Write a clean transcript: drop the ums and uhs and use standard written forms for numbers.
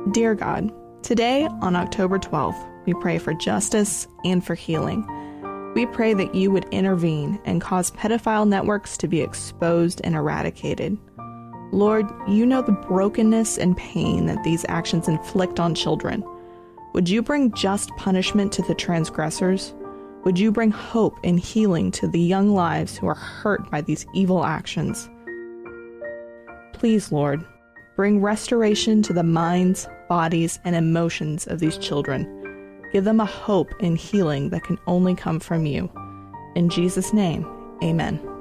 Dear God, today on October 12th, we pray for justice and for healing. We pray that you would intervene and cause pedophile networks to be exposed and eradicated. Lord, you know the brokenness and pain that these actions inflict on children. Would you bring just punishment to the transgressors? Would you bring hope and healing to the young lives who are hurt by these evil actions? Please, Lord, bring restoration to the minds, bodies, and emotions of these children. Give them a hope and healing that can only come from you. In Jesus' name, amen.